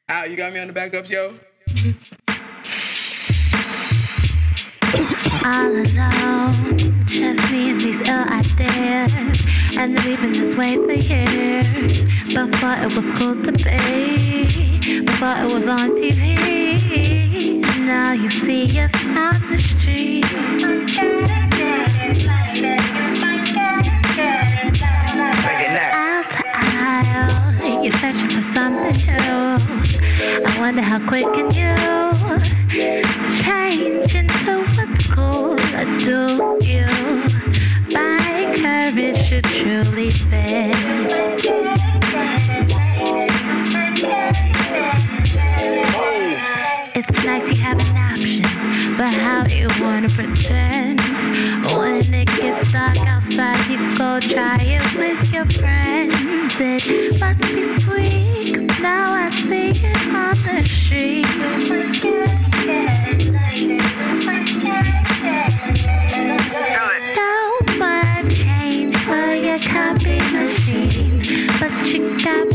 Al, you got me on the backups, yo? All alone, just me and these ill ideas. And we've been this way for years. Before it was cool to be, before it was on TV. Now you see us on the street. Aisle to aisle, you're searching for something new. I wonder how quick can you change into what's cool, or do you buy courage to truly fit? It's nice you have an option, but how you wanna pretend? When it gets dark outside, you go try it with your friends. It must be sweet, 'cause now I see it on the street. Don't much change for your copy machines, but you got